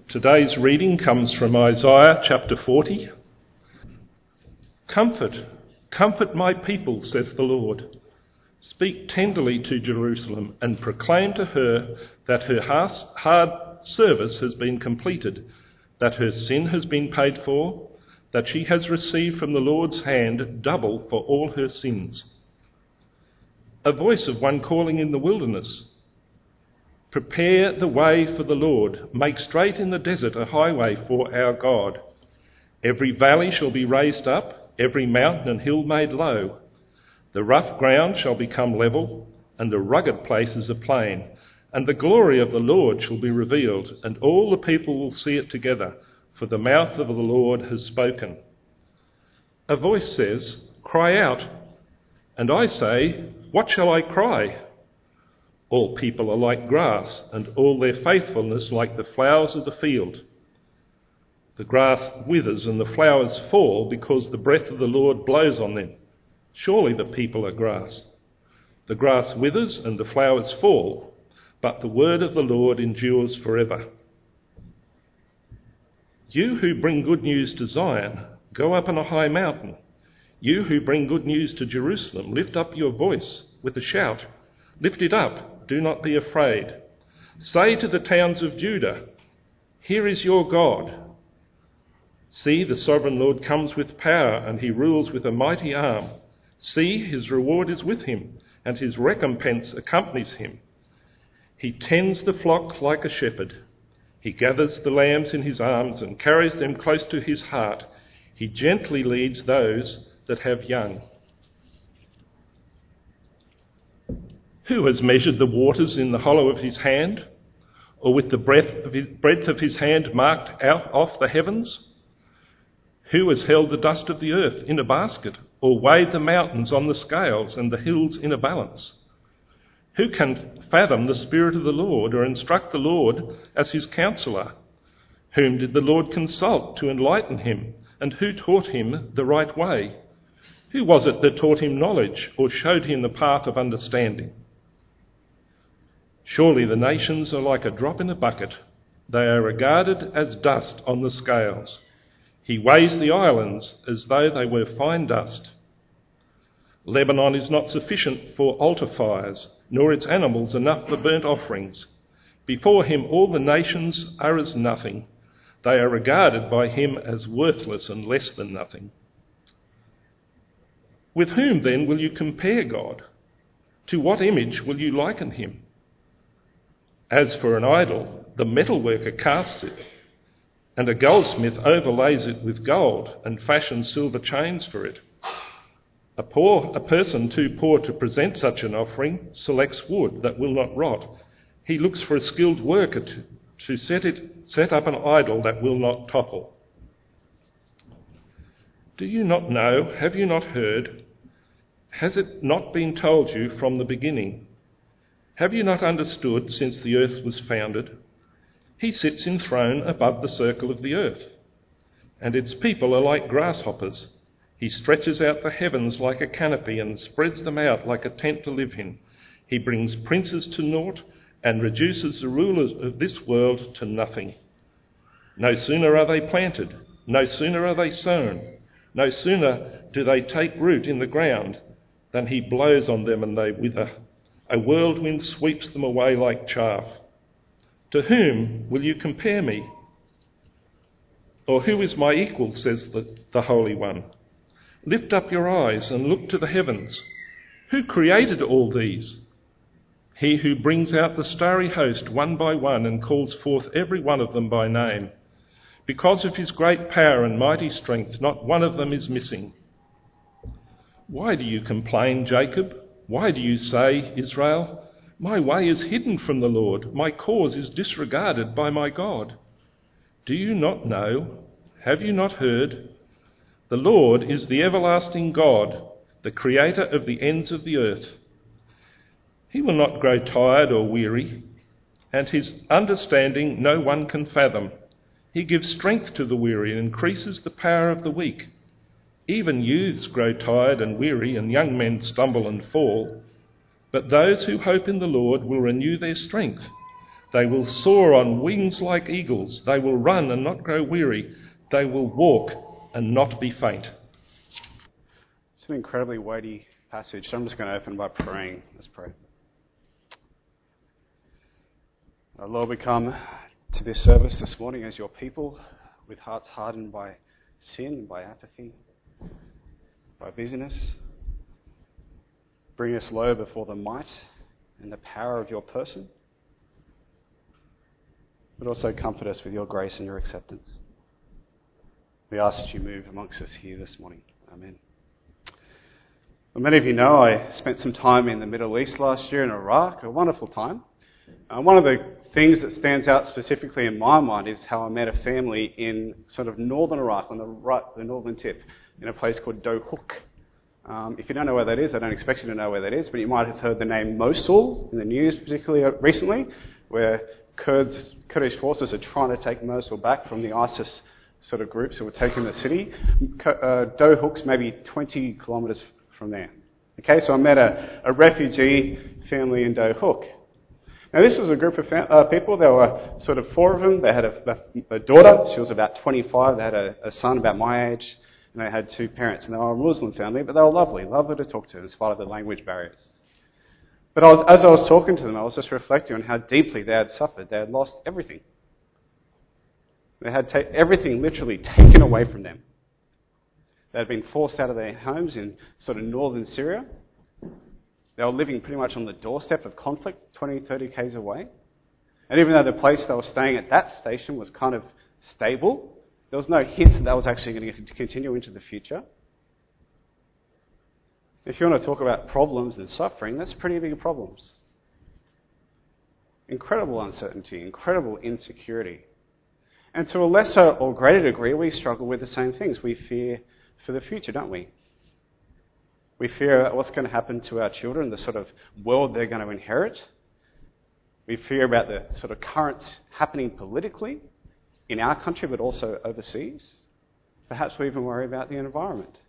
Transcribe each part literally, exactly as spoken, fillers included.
Today's reading comes from Isaiah chapter forty. Comfort, comfort my people, says the Lord. Speak tenderly to Jerusalem and proclaim to her that her hard service has been completed, that her sin has been paid for, that she has received from the Lord's hand double for all her sins. A voice of one calling in the wilderness, prepare the way for the Lord, make straight in the desert a highway for our God. Every valley shall be raised up, every mountain and hill made low. The rough ground shall become level, and the rugged places a plain. And the glory of the Lord shall be revealed, and all the people will see it together, for the mouth of the Lord has spoken. A voice says, cry out. And I say, what shall I cry? All people are like grass, and all their faithfulness like the flowers of the field. The grass withers and the flowers fall because the breath of the Lord blows on them. Surely the people are grass. The grass withers and the flowers fall, but the word of the Lord endures forever. You who bring good news to Zion, go up on a high mountain. You who bring good news to Jerusalem, lift up your voice with a shout. Lift it up, do not be afraid. Say to the towns of Judah, here is your God. See, the sovereign Lord comes with power, and he rules with a mighty arm. See, his reward is with him, and his recompense accompanies him. He tends the flock like a shepherd. He gathers the lambs in his arms and carries them close to his heart. He gently leads those that have young. Who has measured the waters in the hollow of his hand, or with the breadth of his, breadth of his hand marked out off the heavens? Who has held the dust of the earth in a basket, or weighed the mountains on the scales and the hills in a balance? Who can fathom the Spirit of the Lord, or instruct the Lord as his counsellor? Whom did the Lord consult to enlighten him, and who taught him the right way? Who was it that taught him knowledge, or showed him the path of understanding? Surely the nations are like a drop in a bucket. They are regarded as dust on the scales. He weighs the islands as though they were fine dust. Lebanon is not sufficient for altar fires, nor its animals enough for burnt offerings. Before him all the nations are as nothing. They are regarded by him as worthless and less than nothing. With whom then will you compare God? To what image will you liken him? As for an idol, the metalworker casts it, and a goldsmith overlays it with gold and fashions silver chains for it. A poor, a person too poor to present such an offering selects wood that will not rot. He looks for a skilled worker to, to set it, set up an idol that will not topple. Do you not know? Have you not heard? Has it not been told you from the beginning? Have you not understood since the earth was founded? He sits enthroned above the circle of the earth, and its people are like grasshoppers. He stretches out the heavens like a canopy and spreads them out like a tent to live in. He brings princes to naught and reduces the rulers of this world to nothing. No sooner are they planted, no sooner are they sown, no sooner do they take root in the ground than he blows on them and they wither. A whirlwind sweeps them away like chaff. To whom will you compare me? Or who is my equal, says the, the Holy One. Lift up your eyes and look to the heavens. Who created all these? He who brings out the starry host one by one and calls forth every one of them by name. Because of his great power and mighty strength, not one of them is missing. Why do you complain, Jacob? Why do you say, Israel, my way is hidden from the Lord, my cause is disregarded by my God? Do you not know? Have you not heard? The Lord is the everlasting God, the creator of the ends of the earth. He will not grow tired or weary, and his understanding no one can fathom. He gives strength to the weary and increases the power of the weak. Even youths grow tired and weary, and young men stumble and fall. But those who hope in the Lord will renew their strength. They will soar on wings like eagles. They will run and not grow weary. They will walk and not be faint. It's an incredibly weighty passage. So I'm just going to open by praying. Let's pray. Uh, Lord, we come to this service this morning as your people with hearts hardened by sin, by apathy, by busyness. Bring us low before the might and the power of your person, but also comfort us with your grace and your acceptance. We ask that you move amongst us here this morning. Amen. Well, many of you know I spent some time in the Middle East last year in Iraq, a wonderful time. Uh, one of the things that stands out specifically in my mind is how I met a family in sort of northern Iraq, on the right, the northern tip, in a place called Dohuk. Um, if you don't know where that is, I don't expect you to know where that is, but you might have heard the name Mosul in the news, particularly recently, where Kurds, Kurdish forces are trying to take Mosul back from the ISIS sort of groups who were taking the city. Uh, Dohuk's maybe twenty kilometres from there. Okay, so I met a, a refugee family in Dohuk. Now, this was a group of fam- uh, people. There were sort of four of them. They had a, a, a daughter. She was about twenty-five. They had a, a son about my age. And they had two parents. And they were a Muslim family, but they were lovely. Lovely to talk to in spite of the language barriers. But I was, as I was talking to them, I was just reflecting on how deeply they had suffered. They had lost everything. They had ta- everything literally taken away from them. They had been forced out of their homes in sort of northern Syria. They were living pretty much on the doorstep of conflict, twenty, thirty k's away. And even though the place they were staying at that station was kind of stable, there was no hint that that was actually going to continue into the future. If you want to talk about problems and suffering, that's pretty big problems. Incredible uncertainty, incredible insecurity. And to a lesser or greater degree, we struggle with the same things. We fear for the future, don't we? We fear what's going to happen to our children, the sort of world they're going to inherit. We fear about the sort of currents happening politically in our country, but also overseas. Perhaps we even worry about the environment.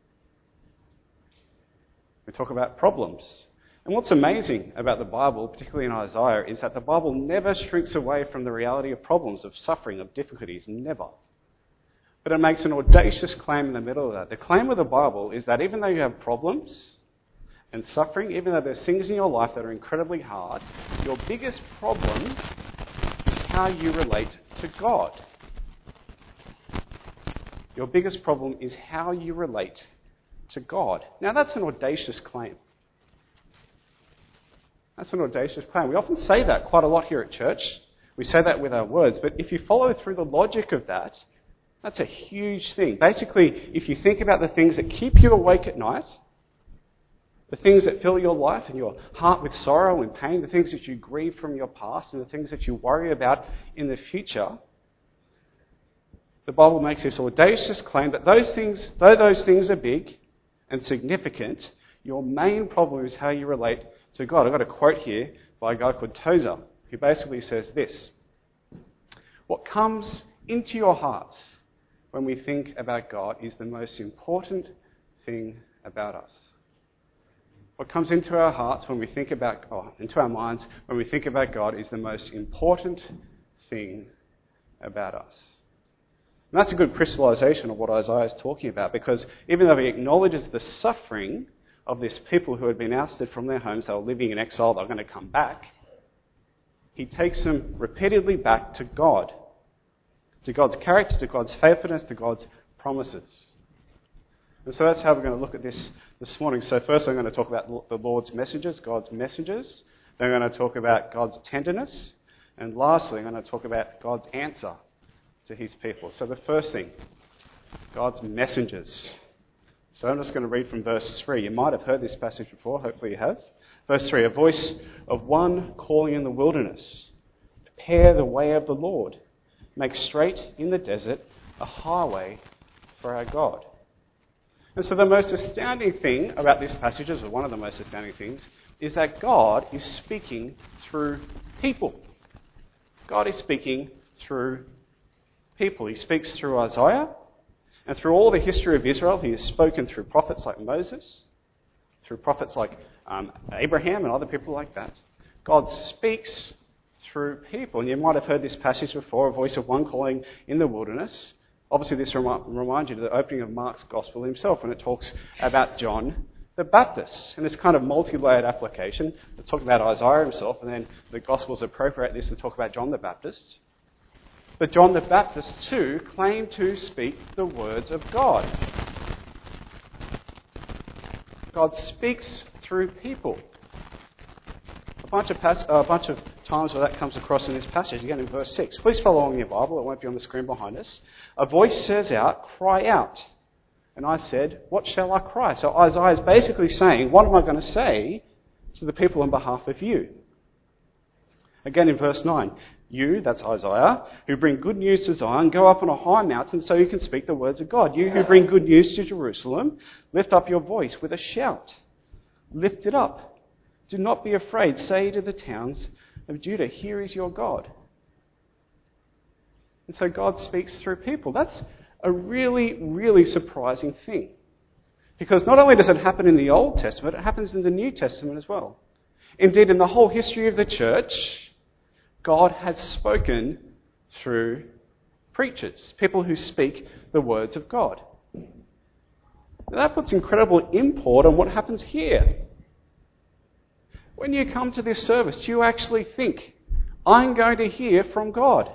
We talk about problems. And what's amazing about the Bible, particularly in Isaiah, is that the Bible never shrinks away from the reality of problems, of suffering, of difficulties. Never. But it makes an audacious claim in the middle of that. The claim of the Bible is that even though you have problems and suffering, even though there's things in your life that are incredibly hard, your biggest problem is how you relate to God. Your biggest problem is how you relate to God. Now, that's an audacious claim. That's an audacious claim. We often say that quite a lot here at church. We say that with our words. But if you follow through the logic of that, that's a huge thing. Basically, if you think about the things that keep you awake at night, the things that fill your life and your heart with sorrow and pain, the things that you grieve from your past and the things that you worry about in the future, the Bible makes this audacious claim that those things, though those things are big and significant, your main problem is how you relate to God. I've got a quote here by a guy called Tozer, who basically says this: what comes into your hearts when we think about God is the most important thing about us. What comes into our hearts when we think about, oh, into our minds when we think about God is the most important thing about us. And that's a good crystallization of what Isaiah is talking about, because even though he acknowledges the suffering of this people who had been ousted from their homes, they were living in exile, they were going to come back, he takes them repeatedly back to God, to God's character, to God's faithfulness, to God's promises. And so that's how we're going to look at this this morning. So first I'm going to talk about the Lord's messages, God's messages. Then I'm going to talk about God's tenderness. And lastly, I'm going to talk about God's answer to his people. So the first thing, God's messengers. So I'm just going to read from verse three. You might have heard this passage before, hopefully you have. Verse three, a voice of one calling in the wilderness, prepare the way of the Lord, make straight in the desert a highway for our God. And so the most astounding thing about this passage, or one of the most astounding things, is that God is speaking through people. God is speaking through people. He speaks through Isaiah, and through all the history of Israel, he has spoken through prophets like Moses, through prophets like um, Abraham and other people like that. God speaks through people. And you might have heard this passage before, a voice of one calling in the wilderness. Obviously, this remi- reminds you of the opening of Mark's Gospel himself when it talks about John the Baptist. And this kind of multi-layered application. Let's talk about Isaiah himself, and then the Gospels appropriate this and talk about John the Baptist. But John the Baptist, too, claimed to speak the words of God. God speaks through people. A bunch of, pas- uh, a bunch of times where that comes across in this passage, again in verse six. Please follow along in your Bible, it won't be on the screen behind us. A voice says out, "Cry out." And I said, "What shall I cry?" So Isaiah is basically saying, what am I going to say to the people on behalf of you? Again in verse nine. You, that's Isaiah, who bring good news to Zion, go up on a high mountain so you can speak the words of God. You who bring good news to Jerusalem, lift up your voice with a shout. Lift it up. Do not be afraid. Say to the towns of Judah, here is your God. And so God speaks through people. That's a really, really surprising thing. Because not only does it happen in the Old Testament, it happens in the New Testament as well. Indeed, in the whole history of the church, God has spoken through preachers, people who speak the words of God. Now that puts incredible import on what happens here. When you come to this service, do you actually think, I'm going to hear from God?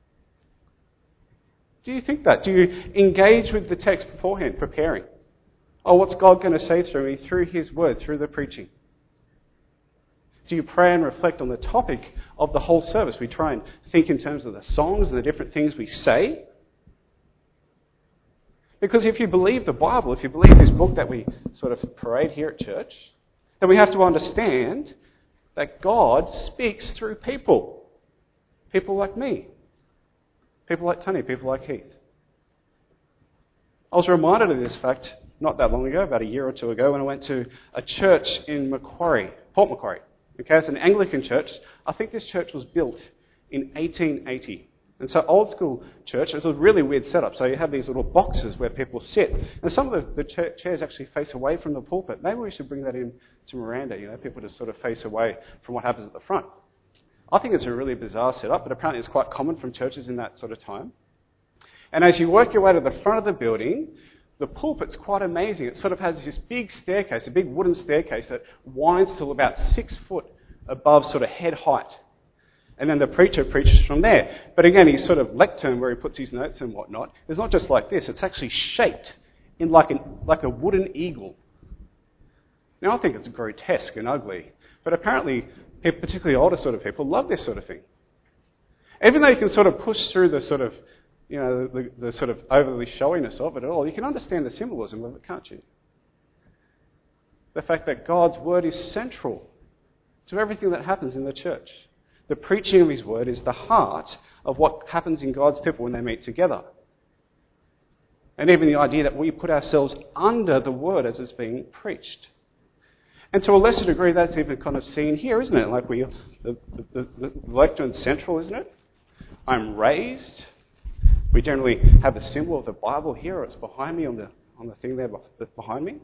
Do you think that? Do you engage with the text beforehand, preparing? Oh, what's God going to say through me, through his word, through the preaching? Do you pray and reflect on the topic of the whole service? We try and think in terms of the songs and the different things we say. Because if you believe the Bible, if you believe this book that we sort of parade here at church, then we have to understand that God speaks through people. People like me. People like Tony. People like Heath. I was reminded of this fact not that long ago, about a year or two ago, when I went to a church in Macquarie, Port Macquarie. Okay, it's an Anglican church. I think this church was built in eighteen eighty. And so old school church, it's a really weird setup. So you have these little boxes where people sit. And some of the, the chairs actually face away from the pulpit. Maybe we should bring that in to Miranda, you know, people to sort of face away from what happens at the front. I think it's a really bizarre setup, but apparently it's quite common from churches in that sort of time. And as you work your way to the front of the building, the pulpit's quite amazing. It sort of has this big staircase, a big wooden staircase that winds to about six foot above sort of head height. And then the preacher preaches from there. But again, his sort of lectern where he puts his notes and whatnot, it's not just like this. It's actually shaped in like, an, like a wooden eagle. Now, I think it's grotesque and ugly. But apparently, particularly older sort of people love this sort of thing. Even though you can sort of push through the sort of, you know, the, the sort of overly showiness of it at all, you can understand the symbolism of it, can't you? The fact that God's word is central to everything that happens in the church. The preaching of his word is the heart of what happens in God's people when they meet together. And even the idea that we put ourselves under the word as it's being preached. And to a lesser degree, that's even kind of seen here, isn't it? Like we, the, the, the, the lectern's central, isn't it? I'm raised. We generally have the symbol of the Bible here, or it's behind me on the on the thing there behind me.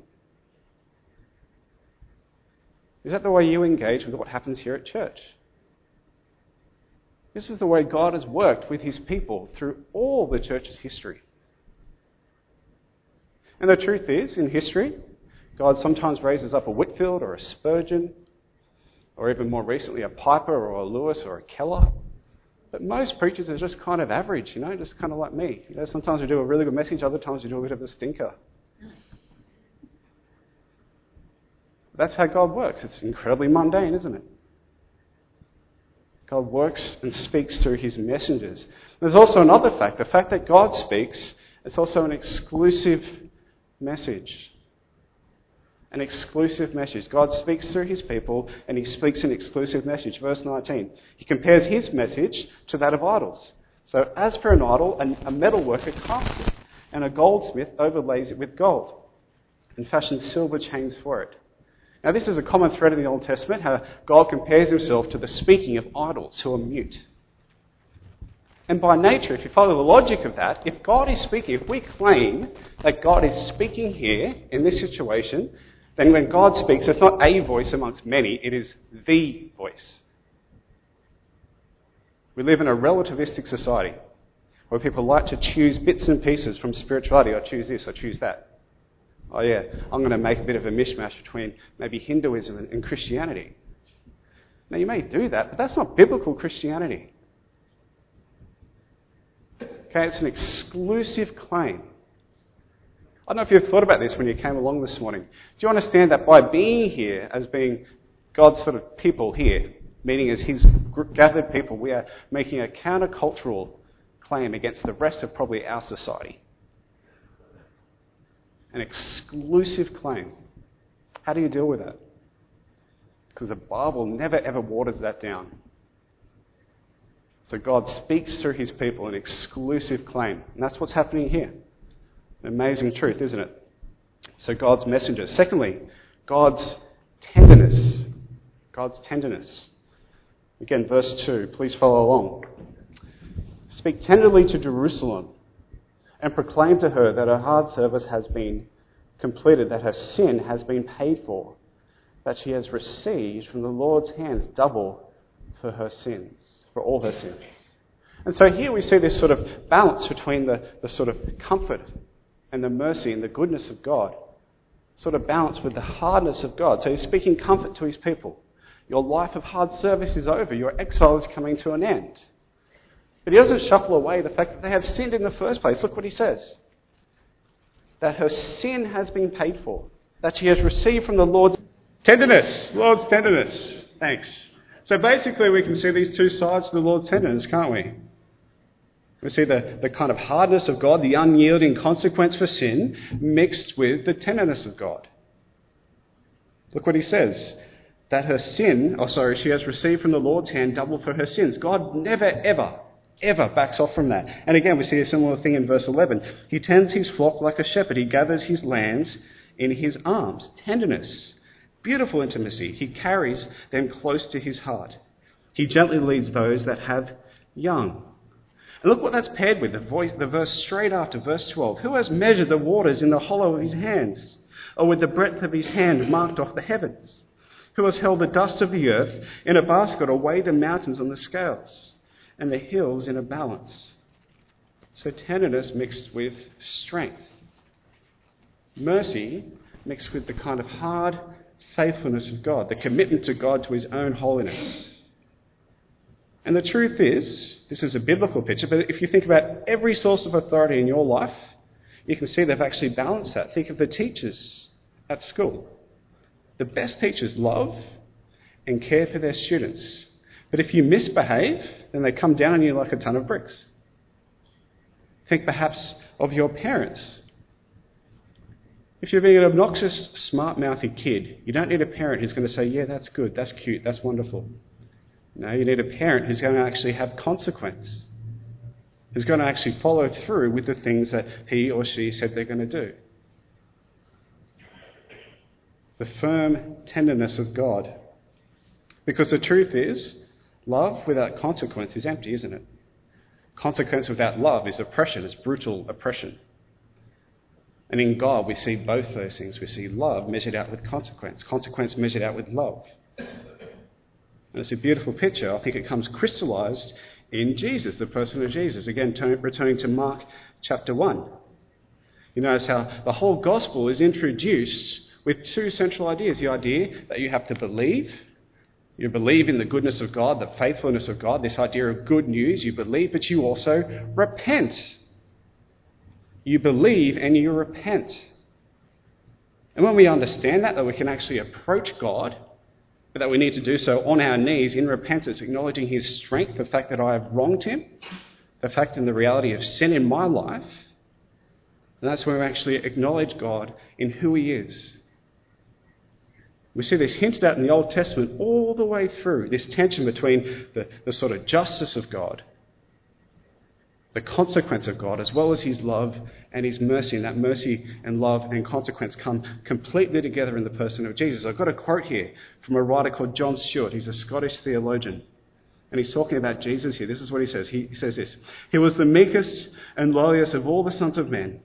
Is that the way you engage with what happens here at church? This is the way God has worked with his people through all the church's history. And the truth is, in history, God sometimes raises up a Whitfield or a Spurgeon, or even more recently a Piper or a Lewis or a Keller. But most preachers are just kind of average, you know, just kind of like me. You know, sometimes we do a really good message, other times we do a bit of a stinker. That's how God works. It's incredibly mundane, isn't it? God works and speaks through his messengers. There's also another fact. The fact that God speaks, it's also an exclusive message. An exclusive message. God speaks through his people and he speaks an exclusive message. Verse nineteen. He compares his message to that of idols. So as for an idol, a metal worker casts it, and a goldsmith overlays it with gold and fashions silver chains for it. Now, this is a common thread in the Old Testament, how God compares himself to the speaking of idols who are mute. And by nature, if you follow the logic of that, if God is speaking, if we claim that God is speaking here in this situation, then when God speaks, it's not a voice amongst many, it is the voice. We live in a relativistic society where people like to choose bits and pieces from spirituality. I choose this, I choose that. Oh yeah, I'm going to make a bit of a mishmash between maybe Hinduism and, and Christianity. Now you may do that, but that's not biblical Christianity. Okay, it's an exclusive claim. I don't know if you've thought about this when you came along this morning. Do you understand that by being here as being God's sort of people here, meaning as his gathered people, we are making a countercultural claim against the rest of probably our society. An exclusive claim. How do you deal with that? Because the Bible never ever waters that down. So God speaks through his people an exclusive claim. And that's what's happening here. An amazing truth, isn't it? So God's messenger. Secondly, God's tenderness. God's tenderness. Again, verse two. Please follow along. Speak tenderly to Jerusalem and proclaim to her that her hard service has been completed, that her sin has been paid for, that she has received from the Lord's hands double for her sins, for all her sins. And so here we see this sort of balance between the, the sort of comfort and the mercy and the goodness of God, sort of balance with the hardness of God. So he's speaking comfort to his people. Your life of hard service is over. Your exile is coming to an end. But he doesn't shuffle away the fact that they have sinned in the first place. Look what he says. That her sin has been paid for. That she has received from the Lord's tenderness. Lord's tenderness. Thanks. So basically we can see these two sides to the Lord's tenderness, can't we? We see the, the kind of hardness of God, the unyielding consequence for sin, mixed with the tenderness of God. Look what he says. That her sin, oh sorry, she has received from the Lord's hand double for her sins. God never, ever, ever backs off from that. And again, we see a similar thing in verse eleven. He tends his flock like a shepherd. He gathers his lambs in his arms. Tenderness. Beautiful intimacy. He carries them close to his heart. He gently leads those that have young. And look what that's paired with, the, voice, the verse straight after, verse twelve. Who has measured the waters in the hollow of his hands, or with the breadth of his hand marked off the heavens? Who has held the dust of the earth in a basket, or weighed the mountains on the scales, and the hills in a balance? So tenderness mixed with strength. Mercy mixed with the kind of hard faithfulness of God, the commitment to God, to his own holiness. And the truth is, this is a biblical picture, but if you think about every source of authority in your life, you can see they've actually balanced that. Think of the teachers at school. The best teachers love and care for their students. But if you misbehave, then they come down on you like a ton of bricks. Think perhaps of your parents. If you're being an obnoxious, smart-mouthy kid, you don't need a parent who's going to say, yeah, that's good, that's cute, that's wonderful. No, you need a parent who's going to actually have consequence, who's going to actually follow through with the things that he or she said they're going to do. The firm tenderness of God. Because the truth is, love without consequence is empty, isn't it? Consequence without love is oppression, it's brutal oppression. And in God we see both those things. We see love measured out with consequence, consequence measured out with love. And it's a beautiful picture. I think it comes crystallized in Jesus, the person of Jesus. Again, turn, returning to Mark chapter one. You notice how the whole gospel is introduced with two central ideas. The idea that you have to believe. You believe in the goodness of God, the faithfulness of God, this idea of good news. You believe, but you also repent. You believe and you repent. And when we understand that, that we can actually approach God, but that we need to do so on our knees in repentance, acknowledging his strength, the fact that I have wronged him, the fact and the reality of sin in my life. And that's when we actually acknowledge God in who he is. We see this hinted at in the Old Testament all the way through, this tension between the, the sort of justice of God, the consequence of God, as well as his love and his mercy. And that mercy and love and consequence come completely together in the person of Jesus. I've got a quote here from a writer called John Stewart. He's a Scottish theologian. And he's talking about Jesus here. This is what he says. He, he says this. He was the meekest and lowliest of all the sons of men.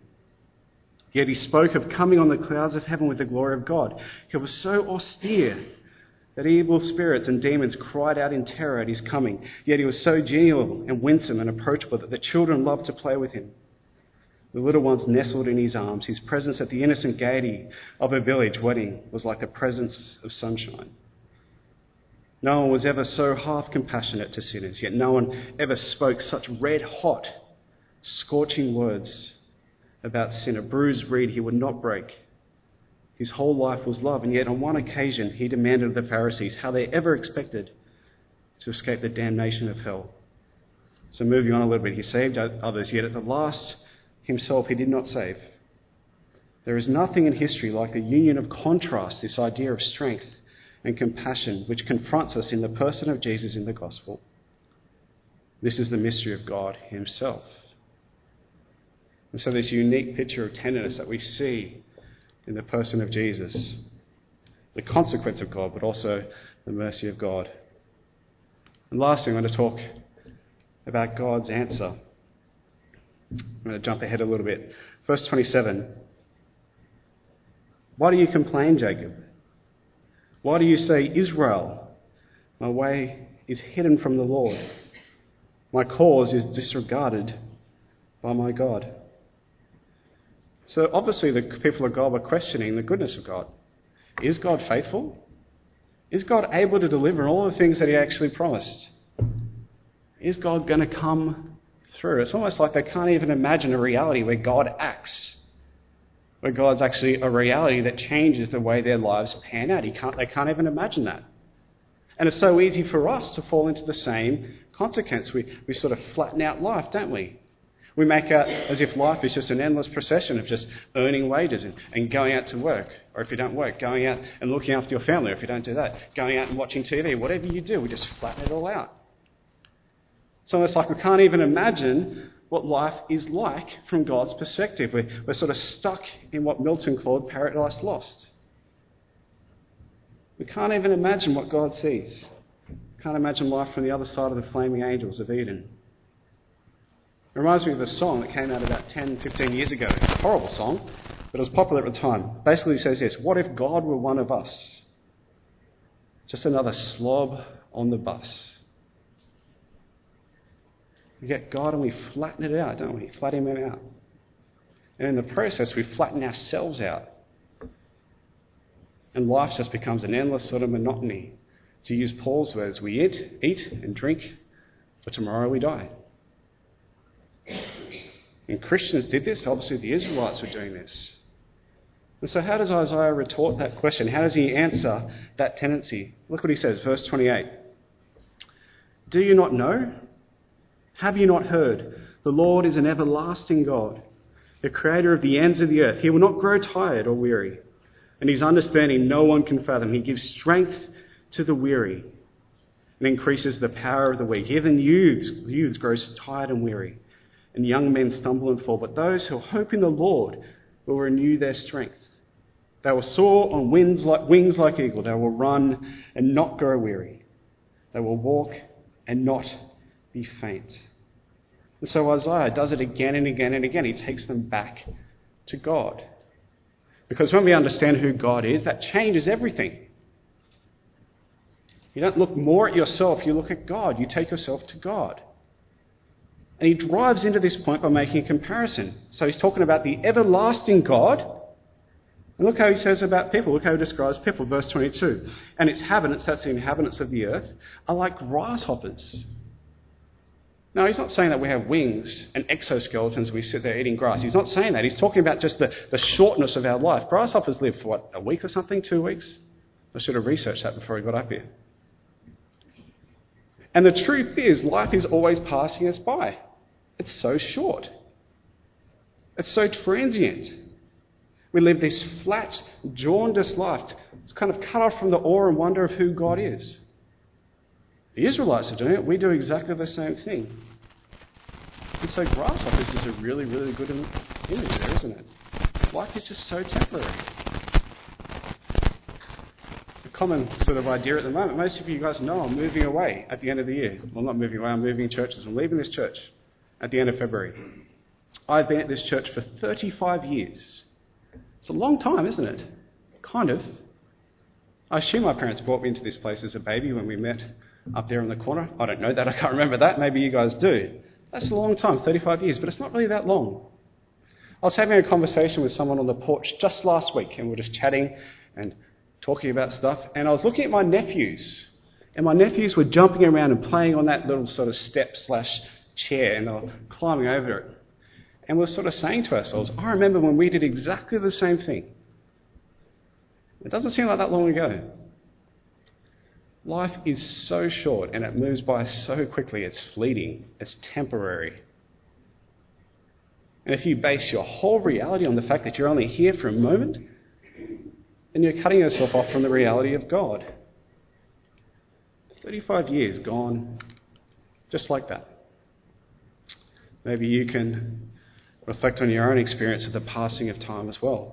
Yet he spoke of coming on the clouds of heaven with the glory of God. He was so austere that evil spirits and demons cried out in terror at his coming, yet he was so genial and winsome and approachable that the children loved to play with him. The little ones nestled in his arms. His presence at the innocent gaiety of a village wedding was like the presence of sunshine. No one was ever so half compassionate to sinners, yet no one ever spoke such red-hot, scorching words about sin. A bruised reed he would not break. His whole life was love, and yet on one occasion he demanded of the Pharisees how they ever expected to escape the damnation of hell. So moving on a little bit, he saved others, yet at the last himself he did not save. There is nothing in history like the union of contrast, this idea of strength and compassion, which confronts us in the person of Jesus in the gospel. This is the mystery of God himself. And so this unique picture of tenderness that we see in the person of Jesus, the consequence of God, but also the mercy of God. And lastly, I'm going to talk about God's answer. I'm going to jump ahead a little bit. Verse twenty-seven. Why do you complain, Jacob? Why do you say, Israel, my way is hidden from the Lord. My cause is disregarded by my God. So obviously the people of God were questioning the goodness of God. Is God faithful? Is God able to deliver all the things that he actually promised? Is God going to come through? It's almost like they can't even imagine a reality where God acts, where God's actually a reality that changes the way their lives pan out. He can't, they can't even imagine that. And it's so easy for us to fall into the same consequence. We, we sort of flatten out life, don't we? We make out as if life is just an endless procession of just earning wages and, and going out to work. Or if you don't work, going out and looking after your family. Or if you don't do that, going out and watching T V. Whatever you do, we just flatten it all out. So it's like we can't even imagine what life is like from God's perspective. We're, we're sort of stuck in what Milton called paradise lost. We can't even imagine what God sees. Can't imagine life from the other side of the flaming angels of Eden. It reminds me of a song that came out about ten, fifteen years ago. It's a horrible song, but it was popular at the time. Basically it says this: what if God were one of us? Just another slob on the bus. We get God and we flatten it out, don't we? Flatten him out. And in the process we flatten ourselves out. And life just becomes an endless sort of monotony. To use Paul's words, we eat, eat and drink, for tomorrow we die. And Christians did this. Obviously the Israelites were doing this. And so how does Isaiah retort that question? How does he answer that tendency? Look what he says, verse twenty-eight. Do you not know? Have you not heard? The Lord is an everlasting God, the creator of the ends of the earth. He will not grow tired or weary, and his understanding no one can fathom. He gives strength to the weary and increases the power of the weak. Even youths, youths grows tired and weary, and young men stumble and fall. But those who hope in the Lord will renew their strength. They will soar on wings like, wings like eagle. They will run and not grow weary. They will walk and not be faint. And so Isaiah does it again and again and again. He takes them back to God. Because when we understand who God is, that changes everything. You don't look more at yourself, you look at God. You take yourself to God. And he drives into this point by making a comparison. So he's talking about the everlasting God. And look how he says about people. Look how he describes people. Verse twenty-two. And its inhabitants, that's the inhabitants of the earth, are like grasshoppers. Now, he's not saying that we have wings and exoskeletons, we sit there eating grass. He's not saying that. He's talking about just the, the shortness of our life. Grasshoppers live for, what, a week or something? Two weeks? I should have researched that before he got up here. And the truth is, life is always passing us by. It's so short. It's so transient. We live this flat, jaundiced life. It's kind of cut off from the awe and wonder of who God is. The Israelites are doing it. We do exactly the same thing. And so grasshoppers is a really, really good image there, isn't it? Life is just so temporary. A common sort of idea at the moment. Most of you guys know I'm moving away at the end of the year. Well, I'm not moving away. I'm moving churches. I'm leaving this church at the end of February. I've been at this church for thirty-five years. It's a long time, isn't it? Kind of. I assume my parents brought me into this place as a baby when we met up there in the corner. I don't know that. I can't remember that. Maybe you guys do. That's a long time, thirty-five years, but it's not really that long. I was having a conversation with someone on the porch just last week, and we were just chatting and talking about stuff, and I was looking at my nephews, and my nephews were jumping around and playing on that little sort of step slash chair, and they were climbing over it. And we were sort of saying to ourselves, I remember when we did exactly the same thing. It doesn't seem like that long ago. Life is so short and it moves by so quickly. It's fleeting. It's temporary. And if you base your whole reality on the fact that you're only here for a moment, then you're cutting yourself off from the reality of God. thirty-five years gone just like that. Maybe you can reflect on your own experience of the passing of time as well.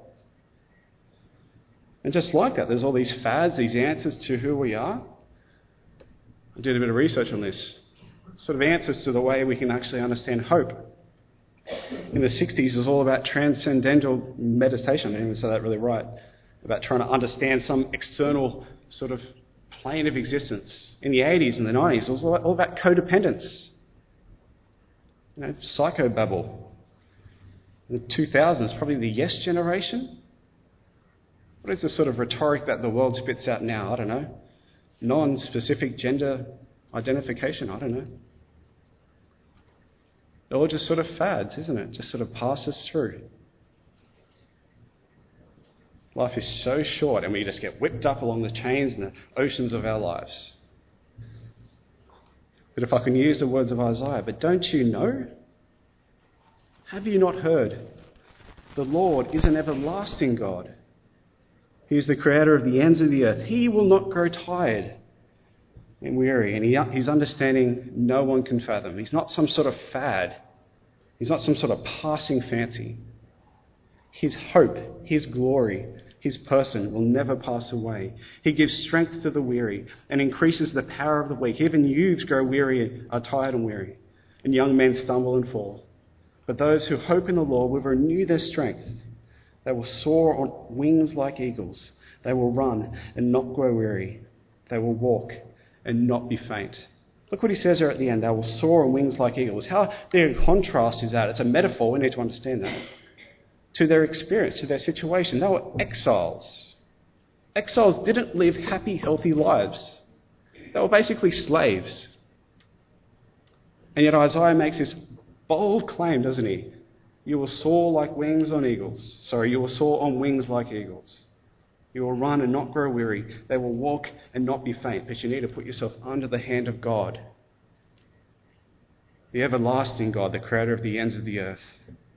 And just like that, there's all these fads, these answers to who we are. I did a bit of research on this. Sort of answers to the way we can actually understand hope. In the sixties, it was all about transcendental meditation. I didn't even say that really right. About trying to understand some external sort of plane of existence. In the eighties and the nineties, it was all about codependence. You know, psychobabble. In the two thousands, probably the yes generation. What is the sort of rhetoric that the world spits out now? I don't know. Non-specific gender identification? I don't know. They're all just sort of fads, isn't it? Just sort of passes through. Life is so short and we just get whipped up along the chains and the oceans of our lives. But if I can use the words of Isaiah, but don't you know? Have you not heard? The Lord is an everlasting God. He is the creator of the ends of the earth. He will not grow tired and weary, and he, his understanding no one can fathom. He's not some sort of fad. He's not some sort of passing fancy. His hope, his glory, his person will never pass away. He gives strength to the weary and increases the power of the weak. Even youths grow weary, are tired and weary, and young men stumble and fall. But those who hope in the Lord will renew their strength. They will soar on wings like eagles. They will run and not grow weary. They will walk and not be faint. Look what he says there at the end. They will soar on wings like eagles. How big a contrast is that? It's a metaphor. We need to understand that. To their experience, to their situation. They were exiles. Exiles didn't live happy, healthy lives. They were basically slaves. And yet Isaiah makes this bold claim, doesn't he? You will soar like wings on eagles. Sorry, you will soar on wings like eagles. You will run and not grow weary. They will walk and not be faint. But you need to put yourself under the hand of God. The everlasting God, the creator of the ends of the earth.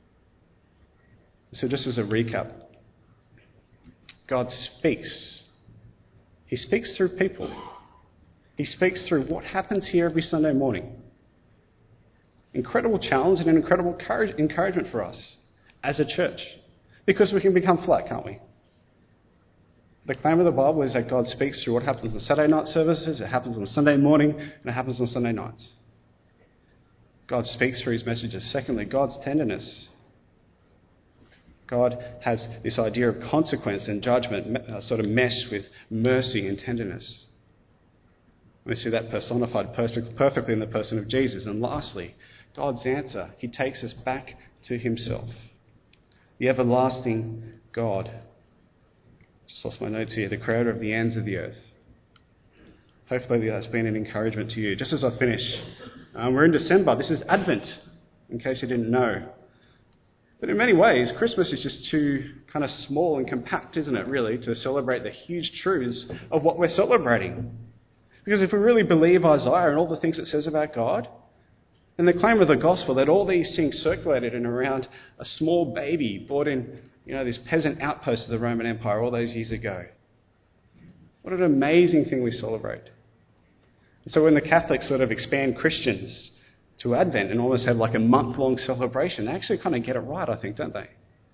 So just as a recap, God speaks. He speaks through people. He speaks through what happens here every Sunday morning. Incredible challenge and an incredible encouragement for us as a church. Because we can become flat, can't we? The claim of the Bible is that God speaks through what happens in Saturday night services, it happens on Sunday morning, and it happens on Sunday nights. God speaks through his messages. Secondly, God's tenderness. God has this idea of consequence and judgment uh, sort of meshed with mercy and tenderness. We see that personified perfectly in the person of Jesus. And lastly, God's answer. He takes us back to himself. The everlasting God. Just lost my notes here. The creator of the ends of the earth. Hopefully that's been an encouragement to you. Just as I finish, um, we're in December. This is Advent, in case you didn't know. But in many ways, Christmas is just too kind of small and compact, isn't it, really, to celebrate the huge truths of what we're celebrating. Because if we really believe Isaiah and all the things it says about God, then the claim of the gospel that all these things circulated in around a small baby brought in, you know, this peasant outpost of the Roman Empire all those years ago. What an amazing thing we celebrate. And so when the Catholics sort of expand Christians to Advent and almost have like a month-long celebration, they actually kind of get it right, I think, don't they?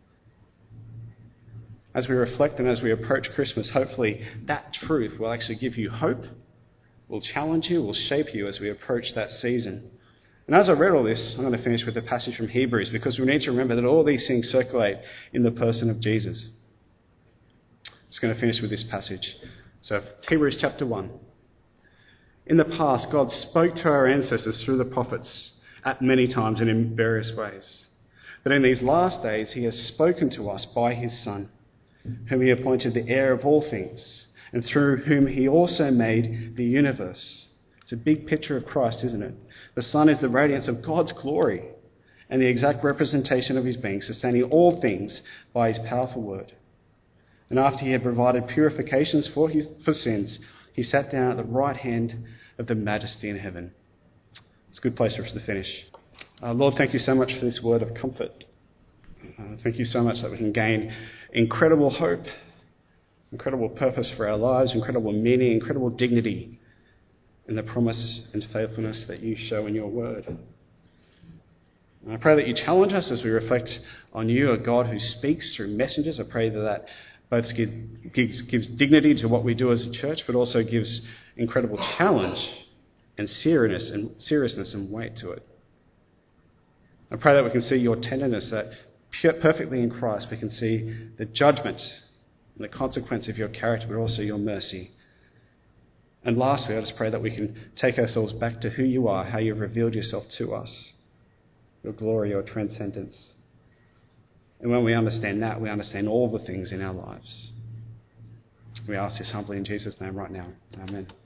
As we reflect and as we approach Christmas, hopefully that truth will actually give you hope, will challenge you, will shape you as we approach that season. And as I read all this, I'm going to finish with a passage from Hebrews, because we need to remember that all these things circulate in the person of Jesus. I'm just going to finish with this passage. So, Hebrews chapter one. In the past, God spoke to our ancestors through the prophets at many times and in various ways. But in these last days, he has spoken to us by his Son, whom he appointed the heir of all things, and through whom he also made the universe. It's a big picture of Christ, isn't it? The Son is the radiance of God's glory and the exact representation of his being, sustaining all things by his powerful word. And after he had provided purifications for his for sins, he sat down at the right hand of the Majesty in heaven. It's a good place for us to finish. Uh, Lord, thank you so much for this word of comfort. Uh, thank you so much that we can gain incredible hope, incredible purpose for our lives, incredible meaning, incredible dignity in the promise and faithfulness that you show in your word. And I pray that you challenge us as we reflect on you, a God who speaks through messengers. I pray that that both gives, gives dignity to what we do as a church, but also gives incredible challenge and seriousness and seriousness and weight to it. I pray that we can see your tenderness, that perfectly in Christ we can see the judgment and the consequence of your character, but also your mercy. And lastly, I just pray that we can take ourselves back to who you are, how you've revealed yourself to us, your glory, your transcendence. And when we understand that, we understand all the things in our lives. We ask this humbly in Jesus' name right now. Amen.